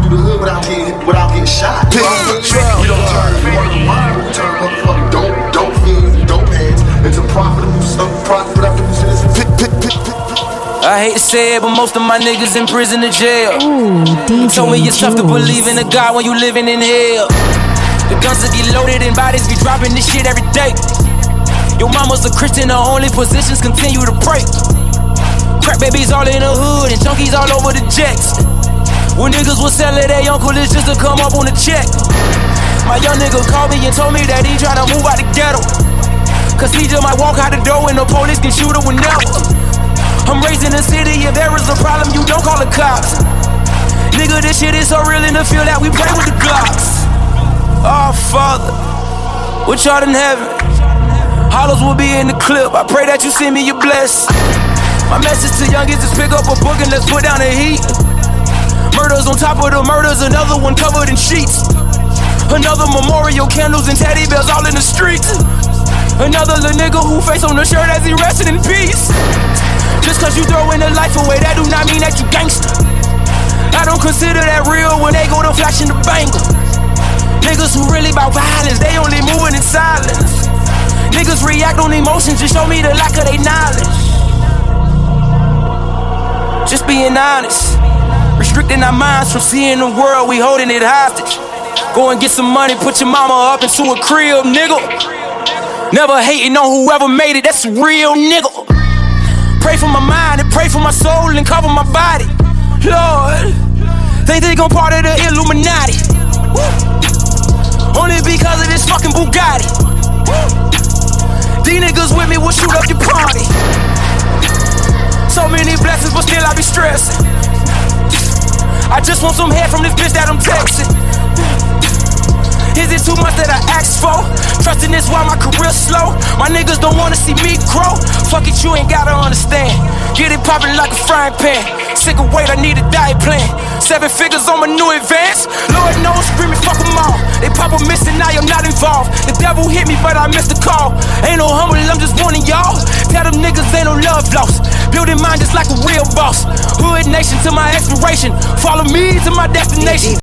through the hood without getting shot. You don't turn one of the mind, you turn motherfucking dope fiends and dope heads into profitable citizens. I hate to say it, but most of my niggas in prison or jail. Ooh, told me it's tough to believe in a God when you living in hell. The guns will get loaded and bodies be dropping this shit every day. Your mama's a Christian, her only positions continue to pray. Crack babies all in the hood and junkies all over the jets. When niggas was selling their uncle, it's just to come up on the check. My young nigga called me and told me that he tryna move out the ghetto, cause he just might walk out the door and the police can shoot him whenever. I'm raised in the city, if there is a problem, you don't call the cops. Nigga, this shit is so real in the field that we play with the Glocks. Oh, Father, which art in heaven, hollows will be in the clip. I pray that you send me your bless. My message to youngins is pick up a book and let's put down the heat. Murders on top of the murders, another one covered in sheets. Another memorial, candles and teddy bears all in the streets. Another little nigga who face on the shirt as he resting in peace. Just cause you throwing the life away, that do not mean that you gangster. I don't consider that real when they go to flashing the bangle. Niggas who really bout violence, they only moving in silence. Niggas react on emotions, just show me the lack of their knowledge. Just being honest, restricting our minds from seeing the world, we holding it hostage. Go and get some money, put your mama up into a crib, nigga. Never hating on whoever made it, that's a real nigga. Pray for my mind and pray for my soul and cover my body. Lord, think they gon' part of the Illuminati. Only because of this fucking Bugatti. These niggas with me will shoot up your party. So many blessings, but still I be stressing. I just want some head from this bitch that I'm texting. Is it too much that I asked for? Trusting this why my career slow. My niggas don't wanna see me grow. Fuck it, you ain't gotta understand. Get it poppin' like a frying pan. Sick of weight, I need a diet plan. 7 figures on my new advance. Lord knows, screaming, fuck them all. They pop a missing, I am not involved. The devil hit me, but I missed the call. Ain't no humble, I'm just warning y'all. Tell them niggas ain't no love lost. Building mine just like a real boss. Hood nation to my expiration. Follow me to my destination.